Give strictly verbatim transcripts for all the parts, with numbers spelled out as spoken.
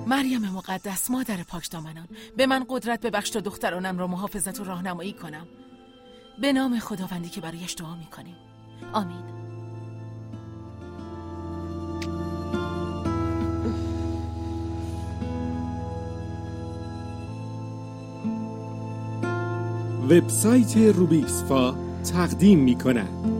مریم مقدس، مادر پاک دامنان، به من قدرت ببخش تا دخترانم را محافظت و راهنمایی کنم. به نام خداوندی که برایش دعا میکنیم. آمین. وبسایت روبیکسفا تقدیم می‌کند.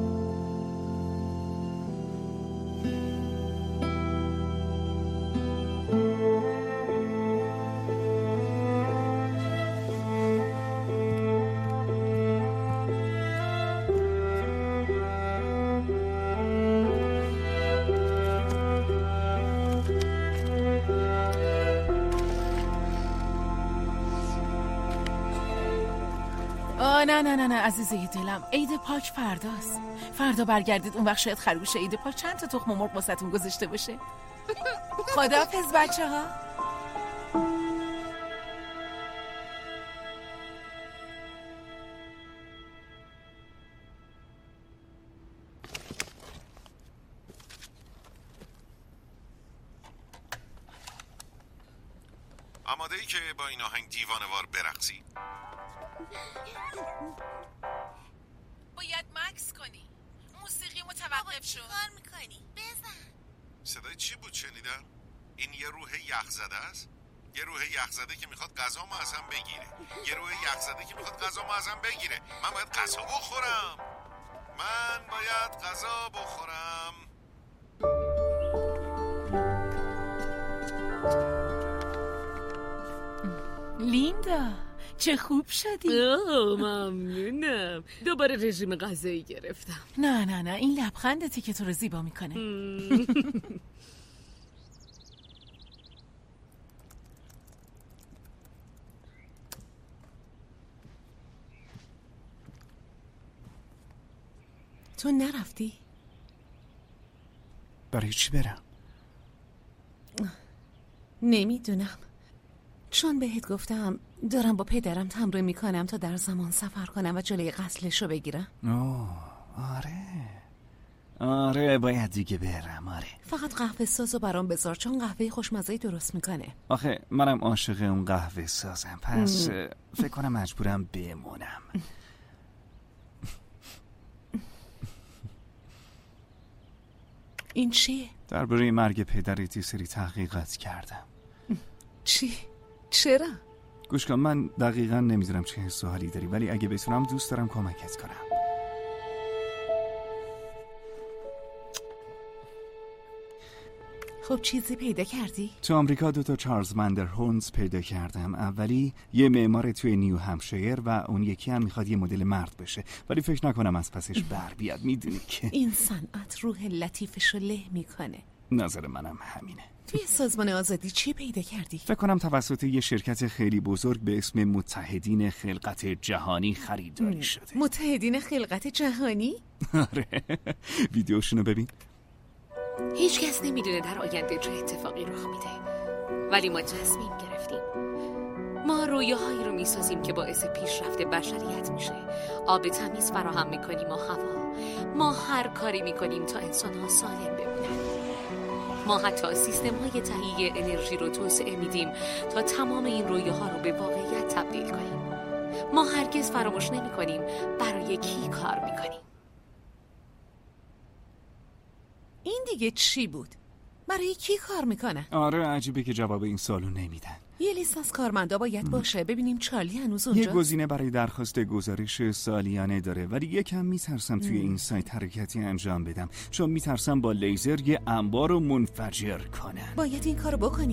نه نه نه نه عزیزه دلم، عید پاک فرداست. فردا برگردید، اون وقت شاید خرگوش عید پاک چند تا تخم مرغ واسهتون گذاشته باشه. خداحافظ بچه ها. آماده ای که با این آهنگ دیوانه‌وار برقصی؟ باید مکس کنی. موسیقی متوقف شد. کار میکنی؟ بزن. صدای چی بود شنیدم؟ این یه روح یخزده است؟ یه روح یخزده که میخواد غذامو ازم بگیره. یه روح یخزده که میخواد غذامو ازم بگیره. من باید غذا بخورم. من باید غذا بخورم. لیندا چه خوب شدی. اوه ممنونم. دوباره رژیم غذایی گرفتم. نه نه نه این لبخندتی که تو رو زیبا میکنه. تو نرفتی؟ برای چی برم؟ نمیدونم، چون بهت گفتم دارم با پدرم تمرین میکنم تا در زمان سفر کنم و جلوی قتلشو بگیرم. اوه آره آره باید دیگه برم. آره فقط قهوه سازو برام بذار، چون قهوه خوشمزه‌ای درست میکنه. آخه منم عاشق اون قهوه سازم، پس فکر کنم مجبورم بمونم. این چیه؟ درباره مرگ پدرت یه سری تحقیقات کردم. چی؟ چرا؟ گوش کن، من دقیقا نمیدونم چه حس و حالی داری، ولی اگه بتونم دوست دارم کمکت کنم. خب چیزی پیدا کردی؟ تو آمریکا دو تا چارلز مندرهونز پیدا کردم. اولی یه معمار توی نیو همشایر و اون یکی هم میخواد یه مدل مرد بشه، ولی فکر نکنم از پسش بر بیاد. میدونی که این صنعت روح لطیفشو له میکنه. نظر منم همینه. توی سازمان آزادی چی پیدا کردی؟ فکر کنم توسط یه شرکت خیلی بزرگ به اسم متحدین خلقت جهانی خریداری شده. متحدین خلقت جهانی؟ آره ویدیوشونو ببین. هیچ کس نمیدونه در آینده چه اتفاقی رخ میده، ولی ما تصمیم گرفتیم. ما رویاهایی رو میسازیم که باعث پیشرفت بشریت میشه. آب تمیز فراهم میکنیم و هوا. ما هر کاری میکنیم تا انسان‌ها سالم بمونن. ما حتی سیستم های تهیه انرژی رو توسعه میدیم تا تمام این رویاها رو به واقعیت تبدیل کنیم. ما هرگز فراموش نمی کنیم برای کی کار میکنیم. این دیگه چی بود؟ برای کی کار میکنن؟ آره عجیبه که جواب این سوالو نمیدن. یه لیست از کارمندا باید باشه. ببینیم چارلی هنوز اونجاست. یه گزینه برای درخواست گزارش سالیانه داره، ولی یکم میترسم توی این سایت حرکتی انجام بدم، چون میترسم با لیزر یه انبار رو منفجر کنن. باید این کارو بکنی.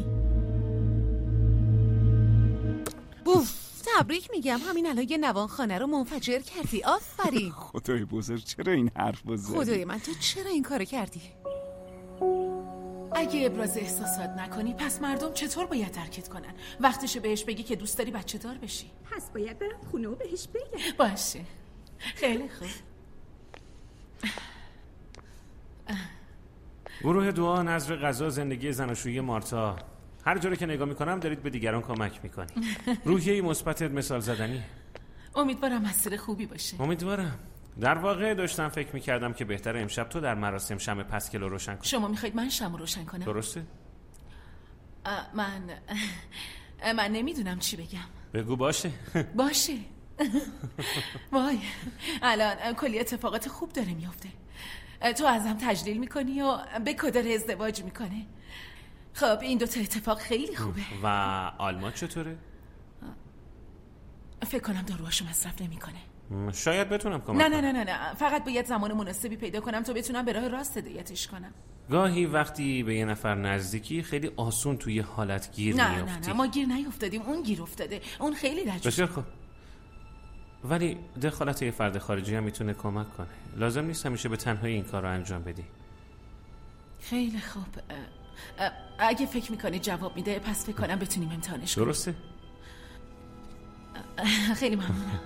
بوف تبریک میگم، همین الان یه نوانخانه رو منفجر کردی. آفرین. خدای بزرگ چرا این حرف بزرگ؟ خدای من تو چرا این کارو کردی؟ اگه ابراز احساسات نکنی پس مردم چطور باید درکت کنن؟ وقتشه بهش بگی که دوست داری بچه دار بشی. پس باید برم خونه و بهش بگم. باشه خیلی خوب. گروه دعا نظر غذا زندگی زناشویی مارتا. هر جوری که نگاه میکنم دارید به دیگران کمک میکنی. روحیه‌ای مثبت مثال زدنی. امیدوارم مسیر خوبی باشه. امیدوارم. در واقع داشتم فکر میکردم که بهتره امشب تو در مراسم شمع پسکل رو روشن کنی. شما میخواید من شمع روشن کنم؟ درسته؟ من من نمیدونم چی بگم. بگو باشه. باشه. وای الان کلی اتفاقات خوب داره میفته. تو ازم تجلیل میکنی و به کدر ازدواج میکنه. خب این دوتا اتفاق خیلی خوبه. و آلمان چطوره؟ فکر کنم داروهاشو مصرف نمیکنه. شاید بتونم کمک نه نه نه نه نه فقط باید زمان مناسبی پیدا کنم تا بتونم به راه راست هدایتش کنم. گاهی وقتی به یه نفر نزدیکی خیلی آسون توی حالت گیر نه میافتی. نه نه ما گیر نیافتادیم، اون گیر افتاده. اون خیلی لجوجه. بسیار خوب. ولی دخالت یه فرد خارجی هم میتونه کمک کنه. لازم نیست همیشه به تنهایی این کار رو انجام بدی. خیلی خوب. اگه فکر میکنی جواب میده پس فکر کنم بتونیم امتحانش کنیم. درسته؟ خیلی ممنونم.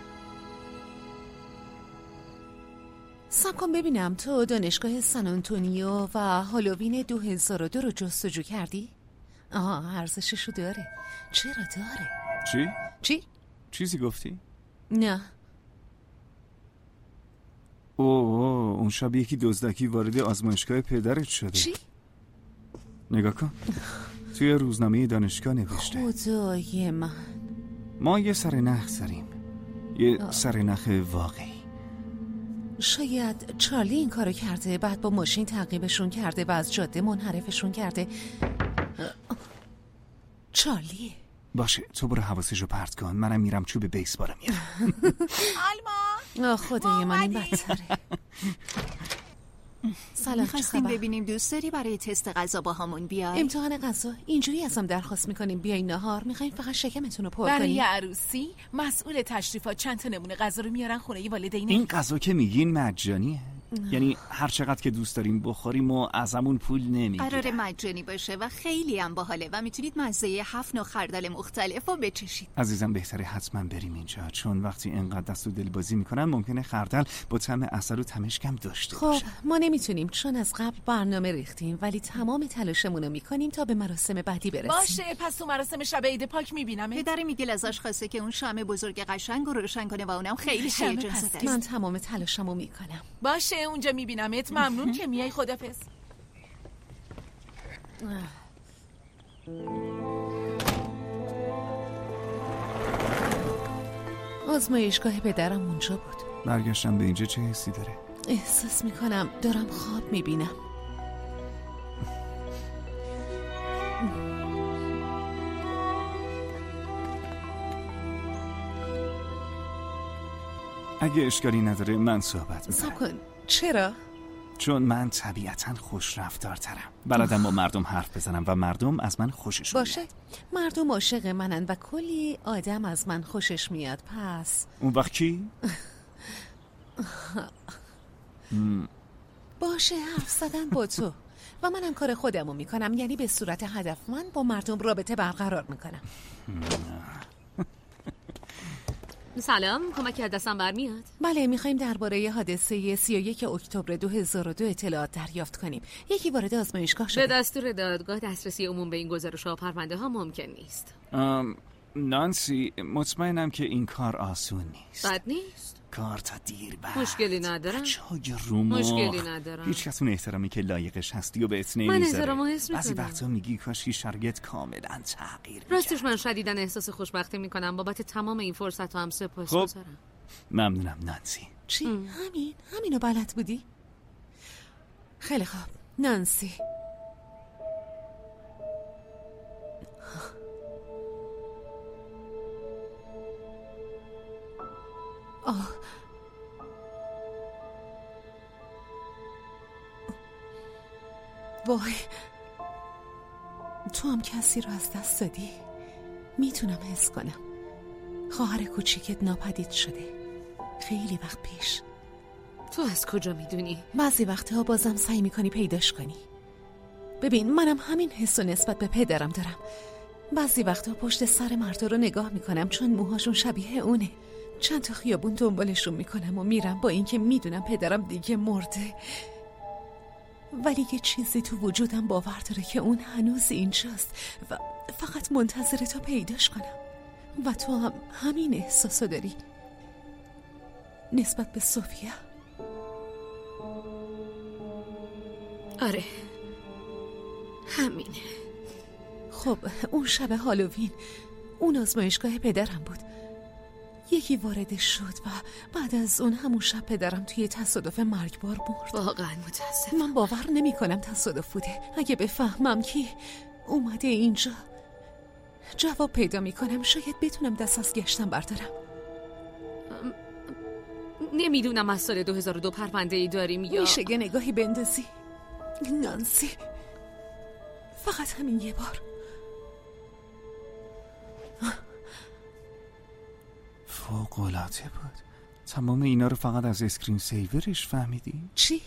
سب کن ببینم تو دانشگاه سان آنتونیو و هالووین دو هزار و دو رو جستجو کردی؟ آها ارزششو داره. چرا داره؟ چی؟ چی؟ چیزی گفتی؟ نه. اوه اوه اون شب یکی دزدکی وارد آزمایشگاه پدرت شده. چی؟ نگاه کن توی روزنامه دانشگاه نوشته. خدای من. ما یه سرنخ زدیم. یه سرنخ واقعی. شاید چارلی این کارو کرده، بعد با ماشین تعقیبشون کرده و از جاده منحرفشون کرده. چارلی باشه تو برو حواسشو پرت کن، منم میرم چوب بیسبالو میارم. آلما خدای من این بدتره. سلام میخواستیم ببینیم دوست داری برای تست غذا با همون بیای؟ امتحان غذا؟ اینجوری ازم درخواست میکنیم بیاین نهار؟ میخوایم فقط شکمتون رو پر کنیم؟ برای عروسی مسئول تشریفات چند تا نمونه غذا رو میارن خونه ی والدین. این غذا که میگین مجانیه؟ یعنی هر چقدر که دوست داریم بخوریم و ازمون پول نمیگیرن؟ قرار مجانی باشه و خیلی هم باحاله و میتونید مزه هفت نوع خردل مختلف رو بچشید. عزیزم بهتره حتما بریم اینجا، چون وقتی اینقدر دست و دل بازی میکنن ممکنه خردل با طعم عسل و تمشکم داشته خب باشه. ما نمیتونیم چون از قبل برنامه ریختیم، ولی تمام تلاشمون رو میکنیم تا به مراسم بعدی برسیم. باشه پس تو مراسم شب عید پاک میبینم. پدر میگل ازش خواسته که اون شمع بزرگ قشنگ رو روشن کنه و اونم خیلی هیجان زده است. من تمام تلاشمو میکنم. باشه اونجا میبینمت. ممنون که میای. خدافظ. آزمایشگاه پدرم اونجا بود. برگشتم به اینجا چه حسی داره؟ احساس میکنم دارم خواب میبینم. اگه اشکالی نداره من صحبت میکنم. صبر کن. چرا؟ چون من طبیعتاً خوش رفتارترم. بلدم با مردم حرف بزنم و مردم از من خوششون باشه میاد. مردم عاشق منن و کلی آدم از من خوشش میاد. پس اون وقت کی؟ باشه حرف زدن با تو و منم کار خودمو میکنم، یعنی به صورت هدفمند با مردم رابطه برقرار میکنم. سلام، کمکی از دستم برمیاد؟ بله میخوایم درباره حادثه سی و یک اکتبر دو هزار و دو اطلاعات دریافت کنیم. یکی وارد آزمایشگاه شده. به دستور دادگاه دسترسی عموم به این گزارش‌ها و پرونده ها ممکن نیست. نانسی مطمئنم که این کار آسون نیست. بد نیست. کار تا دیر بعد. مشکلی ندارم. بچه‌های رومخ. مشکلی ندارم. هیچ کس اون احترامی که لایقش هستی و بهت من نمیذاره. احترامو حس بعضی میکنم. وقتا میگی کاشکی شرایط کاملا تغییر می‌کرد. راستش من شدیداً احساس خوشبختی میکنم بابت تمام این فرصت ها هم سپاسگزارم. خب ممنونم نانسی. چی؟ همین؟ همینو بلد بودی؟ خیلی خوب نانسی. آه وای تو هم کسی رو از دست دادی؟ میتونم حس کنم. خواهر کوچیکت ناپدید شده خیلی وقت پیش. تو از کجا میدونی؟ بعضی وقتها بازم سعی میکنی پیداش کنی. ببین منم همین حس و نسبت به پدرم دارم. بعضی وقتها پشت سر مردا رو نگاه میکنم چون موهاشون شبیه اونه. چند تا خیابون دنبالشون میکنم و میرم با اینکه میدونم پدرم دیگه مرده، ولی یه چیزی تو وجودم باور داره که اون هنوز اینجاست و فقط منتظره تا پیداش کنم. و تو هم همین احساسو داری نسبت به سوفیا؟ آره همینه. خب اون شب هالووین اون آزمایشگاه پدرم بود. یکی وارد شد و بعد از اون همون شب پدرم توی تصادف مرگبار مرد. واقعا متاسفم. من باور نمی کنم تصادف بوده. اگه بفهمم کی اومده اینجا جواب پیدا می کنم، شاید بتونم دست از گشتم بردارم. نمیدونم از سال دو هزار و دو پرونده ای داریم یا میشه یه نگاهی بندازی نانسی؟ فقط همین یه بار. فوق‌العاده بود. تمام اینا رو فقط از اسکرین سیورش فهمیدی؟ چی؟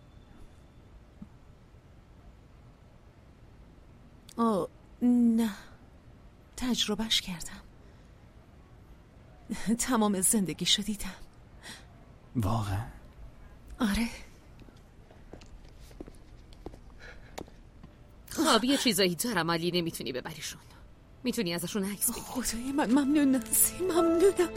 آه نه، تجربهش کردم. تمام زندگیشو دیدم. واقعا؟ آره. خب یه چیزایی دارم ولی نمیتونی ببریشون. میتونی ازشون عکس بگیری. خدای من ممنون نانسی، ممنونم.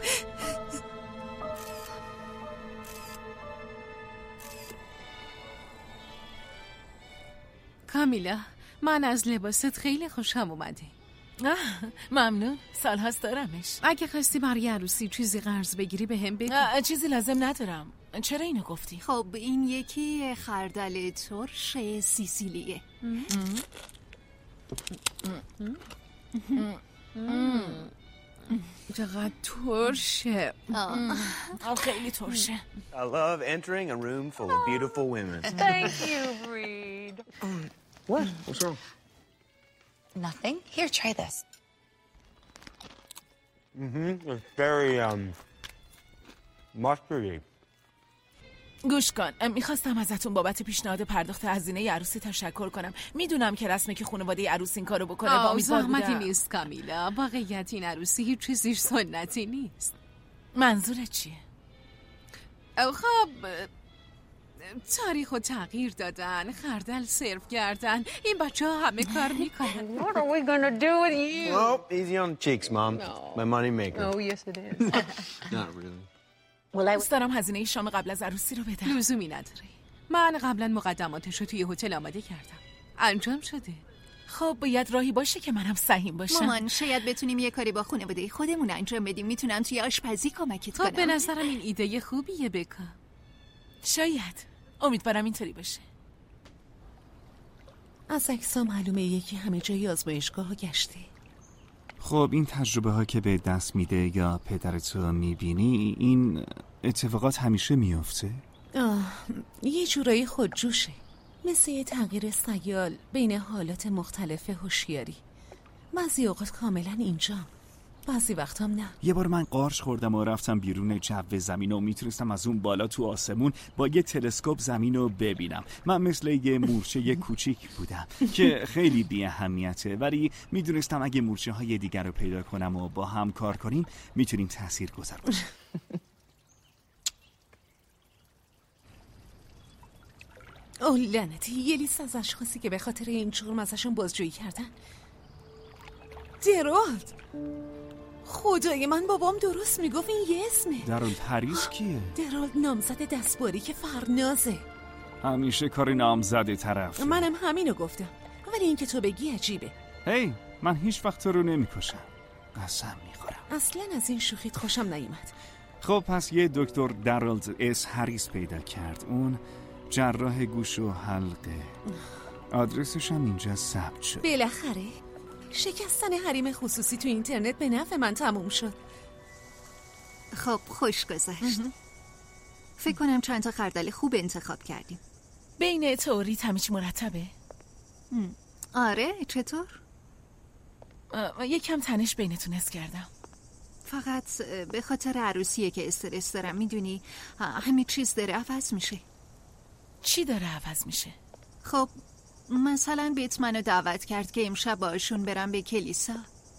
کامیلا، من از لباست خیلی خوشم اومده. ممنون، سالهاست دارمش. اگه خواستی برای عروسی چیزی قرض بگیری به هم بگو. چیزی لازم ندارم. چرا اینو گفتی؟ خب این یکی خردل ترش سیسیلیه. چقدر ترشه. خیلی ترشه. I love entering a room full of beautiful women. Thank you, Reed. What? What's wrong? Nothing. Here, try this. Mm-hmm. It's very, um, mustardy. گوش کن، میخواستم ازتون بابت پیشنهاد پرداخت هزینه عروسی تشکر کنم. میدونم که رسمه که خانواده عروس این کارو بکنه با امیدوار بودم. زحمتی نیست کامیلا، واقعیت این عروسی هیچ چیزیش سنتی نیست. منظورت چیه؟ خب تاریخ و تغییر دادن، خردل سرو کردن، این بچه ها همه کار میکنن. What are we gonna do with you? Well, easy on the cheeks, Mom. No. My money maker. Oh, yes it is. Not really. دوست دارم هزینه شام قبل از عروسی رو بدم. لزومی نداره. من قبلا مقدماتش رو توی هتل آماده کردم. انجام شده. خب باید راهی باشه که منم سهیم باشم. مامان شاید بتونیم یه کاری با خانواده خودمون انجام بدیم. میتونم توی آشپزی کمکت کنم. خب به نظرم این ایده خوبیه بکا. شاید. امیدوارم اینطوری باشه. از عکس‌ها معلومه یکی همه جای آزمایشگاه ها گشته. خب این تجربه ها که به دست میده یا پدرتو میبینی، این اتفاقات همیشه میفته؟ آه، یه جورایی خودجوشه، مثل یه تغییر سیال بین حالات مختلف هوشیاری. بعضی اوقات کاملا اینجام، بعضی وقتام نه. یه بار من قارچ خوردم و رفتم بیرون جو زمین و میتونستم از اون بالا تو آسمون با یه تلسکوپ زمین رو ببینم. من مثل یه مورچه یه کوچیک بودم که خیلی بی اهمیته، ولی میدونستم اگه مورچه های دیگر رو پیدا کنم و با هم کار کنیم میتونیم تأثیر گذار باشیم. اوه لعنتی، یه لیست از اشخاصی که به خاطر این جرم ازشون بازجویی کردن. درالد، خدای من بابام درست میگفت این یه اسمه. درالد هریس کیه؟ درالد نامزد دستباری که فرنازه. همیشه کار نامزد طرف. منم همینو گفتم، ولی این که تو بگی عجیبه. هی من هیچ وقت تو رو نمیکشم، قسم میخورم. اصلا از این شوخیت خوشم نیومد. خب پس یه دکتر درالد اس هریس پیدا کرد. اون جراح گوش و حلقه. آدرسش هم اینجا ثبت شد. بالاخره شکستن حریم خصوصی تو اینترنت به نفع من تموم شد. خب خوش گذشت. فکر کنم چند تا خردل خوب انتخاب کردیم. بین تو و ریت همه چی مرتبه؟ آره چطور؟ یکم تنش بینتون حس کردم. فقط به خاطر عروسیه که استرس دارم. میدونی همه چیز داره عوض میشه. چی داره عوض میشه؟ خب مثلا بیت منو دعوت کرد که امشب باشون برم به کلیسا.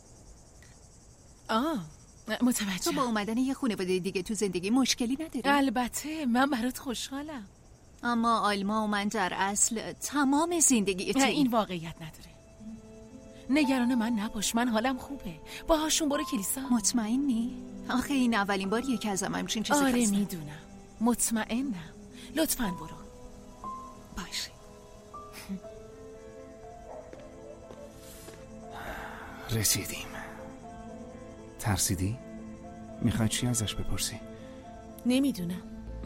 آه متوجه. تو با اومدن یه خانواده دیگه تو زندگی مشکلی نداری؟ البته من برات خوشحالم، اما آلما و من در اصل تمام زندگی تو این واقعیت نداره. نگران من نباش، من حالم خوبه. باهاشون برو کلیسا. مطمئنی؟ آخه این اولین باریه که ازم همچین چیزی آره خواستم. میدونم، مطمئنم. لطفاً برو. باشه. رسیدیم. ترسیدی؟ میخوای چی ازش بپرسی؟ نمیدونم.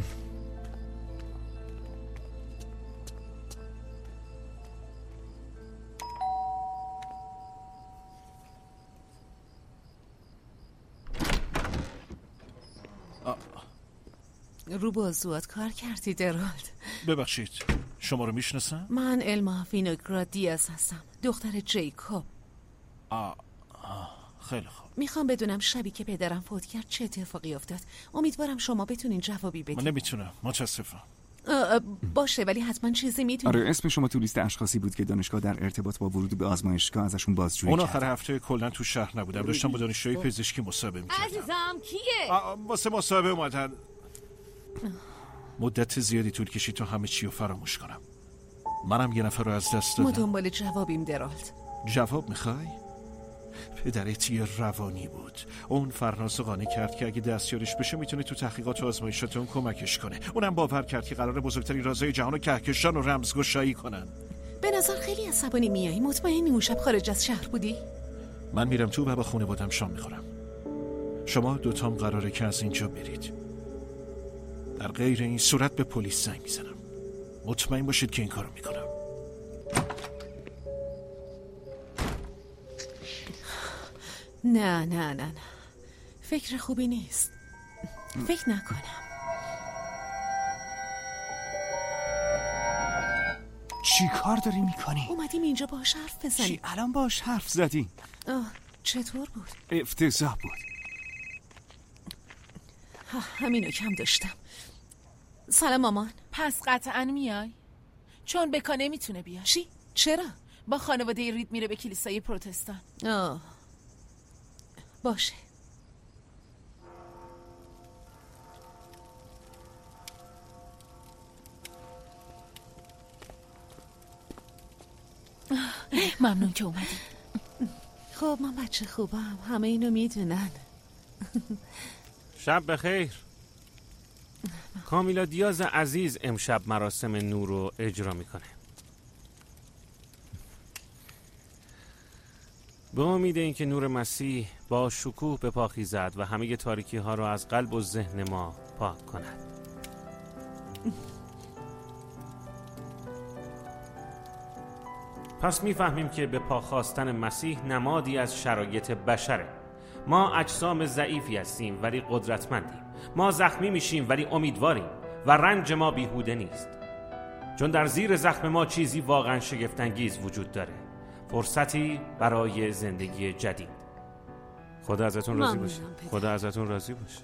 رو بازوات کار کردی درالد. ببخشید، شما رو میشناسم؟ من الما وینوگراد دیاز هستم، دختر جیکوب. آه. آه. خیلی خوب. میخوام بدونم شبی که پدرم فوت کرد چه اتفاقی افتاد. امیدوارم شما بتونین جوابی بدین. من نمیتونم، متاسفم. باشه، ولی حتما چیزی میتونی. آره، اسم شما تو لیست اشخاصی بود که دانشگاه در ارتباط با ورود به آزمایشگاه ازشون بازجویی کرد. اون آخر هفته کلا تو شهر نبودم، داشتم با دانشجوی پزشکی مصاحبه میکردم. عزیزم کیه؟ واسه مصاحبه اومدن. مدت زیادی طول کشید تا همه چی رو فراموش کنم. منم یه نفر رو از دست دادم. ما دنبال جوابیم درالد. جواب میخوای؟ پدرت یه روانی بود. اون فرناز قانع کرد که اگه دستیارش بشه میتونه تو تحقیقات و آزمایشات اون کمکش کنه. اونم باور کرد که قراره بزرگترین رازهای جهان رو کهکشان و رمزگشایی کنن. به نظر خیلی عصبانی میایی. مطمئنی اون شب خارج از شهر بودی؟ من میرم تو و با خانواده‌ام شام میخورم. شما دوتام قراره که از اینجا برید. در غیر این صورت به پلیس زنگ میزنم. مطمئن باشید که این کارو میکنم. نه نه نه نه فکر خوبی نیست. فکر نکنم. چی کار داری میکنی؟ اومدیم اینجا باهاش حرف بزنیم. چی الان باهاش حرف زدی؟ آه چطور بود؟ افتضاح بود. همینو کم داشتم. سلام مامان. پس قطعا میای؟ چون بکا نمیتونه بیاد. چی؟ چرا؟ با خانواده رید میره به کلیسای پروتستان. آه باشه. ممنون که اومدی. خب من بچه خوبم، همه اینو میدونن. شب بخیر. کامیلا دیاز عزیز امشب مراسم نور رو اجرا میکنه. به امید اینکه نور مسیح با شکوه به پا خیزد و همه تاریکی ها را از قلب و ذهن ما پاک کند. پس میفهمیم که به پا خواستن مسیح نمادی از شرایط بشره. ما اجسام ضعیفی هستیم ولی قدرتمندیم. ما زخمی میشیم ولی امیدواریم و رنج ما بیهوده نیست، چون در زیر زخم ما چیزی واقعا شگفت‌انگیز وجود داره. فرصتی برای زندگی جدید. خدا ازتون راضی باشه. خدا ازتون راضی باشه.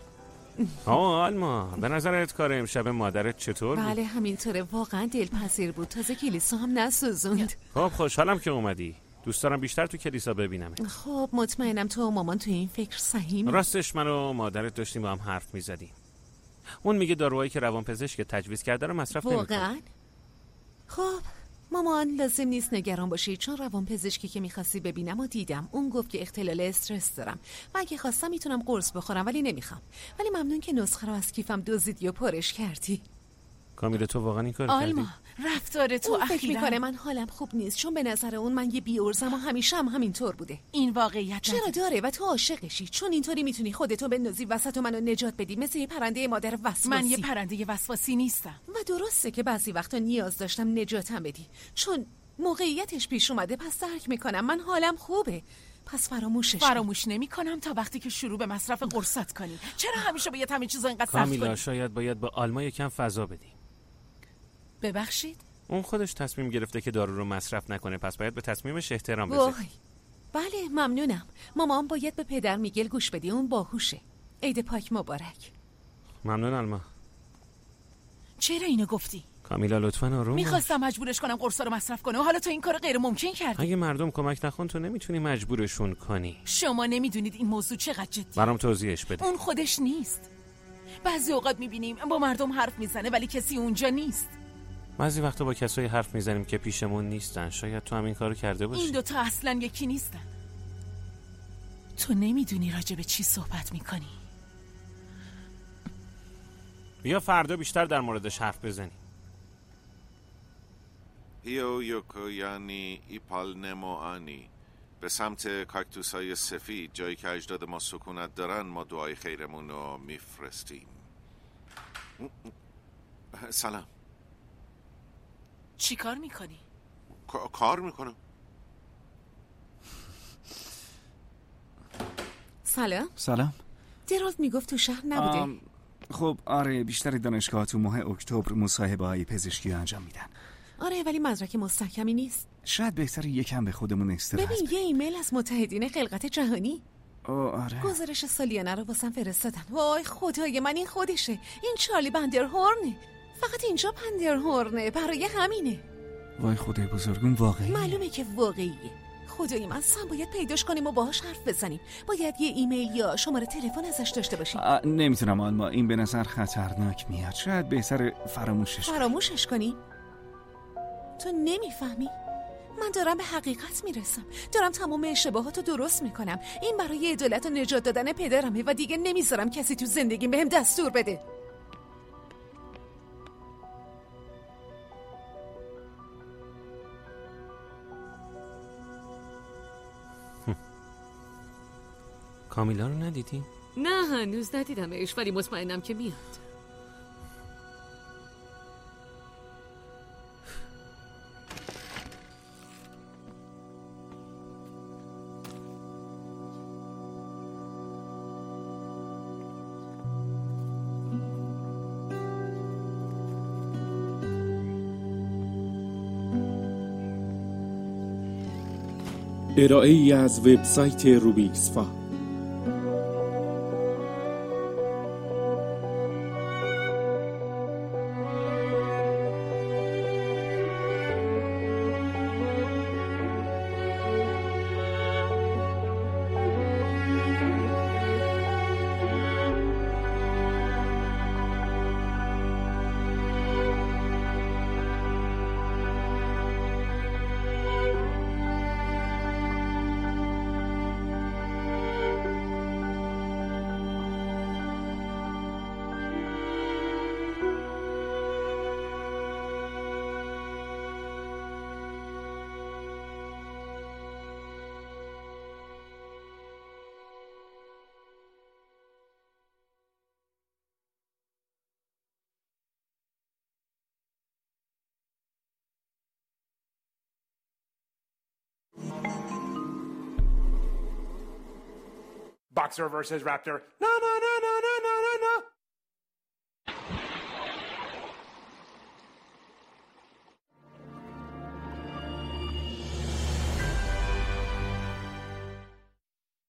آه آلما، به نظرت کار امشب مادرت چطور بود؟ بله همینطوره، واقعا دلپذیر بود. تازه کلیسا هم نسوزوند. خب خوشحالم که اومدی. دوست دارم بیشتر تو کلیسا ببینم. خب مطمئنم تو و مامان تو این فکر صحیح. راستش من و مادرت داشتیم با هم حرف میزدیم. اون میگه داروهایی که روانپزشک تجویز کرده رو مصرف نمی‌کنه. واقعا؟ خب مامان لازم نیست نگران باشی، چون روانپزشکی که میخواستی ببینم و دیدم. اون گفت که اختلال استرس دارم و اگه خواستم میتونم قرص بخورم، ولی نمیخوام. ولی ممنون که نسخه رو از کیفم دزدیدی و پرش کردی. کامیله تو واقعا این کار کردی؟ آلما رفتار تو اون فکر اخیراً میکنه من حالم خوب نیست، چون به نظر اون من یه بی‌عرضم و همیشه هم همینطور بوده. این واقعیت چرا نداره. داره و تو عاشقشی، چون اینطوری میتونی خودتو بندازی وسط و منو نجات بدی، مثل یه پرنده مادر وسواسی. من یه پرنده وسواسی نیستم. و درسته که بعضی وقتا نیاز داشتم نجاتم بدی، چون موقعیتش پیش اومده. پس درک میکنم، من حالم خوبه، پس فراموشش فراموش نمی کنم تا وقتی که شروع به مصرف قرصت کنی. چرا همیشه باید همه چیزا اینقدر سخت کنی؟ کامیلا شاید باید با آلما یکم فضا بدیم. ببخشید؟ اون خودش تصمیم گرفته که دارو رو مصرف نکنه، پس باید به تصمیمش احترام بذاری. وای بله ممنونم. مامان باید به پدر میگل گوش بدی، اون باهوشه. عید پاک مبارک. ممنون آلما. چرا اینو گفتی؟ کامیلا لطفاً آروم باش. میخواستم مجبورش کنم قرصا رو مصرف کنه و حالا تو این کارو غیر ممکن کردی. اگه مردم کمک نخون تو نمیتونی مجبورشون کنی. شما نمیدونید این موضوع چقدر جدیه. برام توضیحش بده. اون خودش نیست. بعضی اوقات میبینیم با مردم حرف میزنه ولی کسی اونجا نیست. بعضی وقتا با کسایی حرف میزنیم که پیشمون نیستن. شاید تو هم این کارو کرده باشی. این دوتا اصلا یکی نیستن. تو نمیدونی راجع به چی صحبت میکنی. بیا فردا بیشتر در موردش حرف بزنیم. ایو یوکو یعنی ایپال نمو آنی به سمت کاکتوس‌های سفید، جایی که اجداد ما سکونت دارن، ما دعای خیرمون رو میفرستیم. سلام. چی کار میکنی؟ کار میکنم. سلام. سلام. درالد میگفت تو شهر نبوده. آم... خب آره، بیشتر دانشگاه تو ماه اکتبر مصاحبه های پزشکی انجام میدن. آره ولی مدرک مستحکمی نیست. شاید بهتر یکم به خودمون استراحت بدیم. ببین یه ایمیل از متحدین خلقت جهانی. او آره. گزارش سالیانه رو واسم فرستادن. وای خدای من این خودشه. این چارلی بندرهورنه. فقط اینجا بندرهورنه، برای همینه. وای خدای بزرگون واقعی. معلومه که واقعیه. خدای من سم باید پیداش کنیم و باهاش حرف بزنیم. باید یه ایمیل یا شماره تلفن ازش داشته باشیم. نمیتونم آلما، این به نظر خطرناک میاد. شاید بهتر فراموشش کنیم. فراموشش کنی؟ تو نمیفهمی؟ من دارم به حقیقت میرسم. دارم تمام اشتباهاتو درست میکنم. این برای عدالت و نجات دادن پدرمه و دیگه نمیذارم کسی تو زندگیم بهم دستور بده. کامیلا رو ندیدی؟ نه هنوز ندیدمش، ولی مطمئنم که میاد. ارائه ای از وبسایت روبیکسفا. Boxer versus Raptor. Na na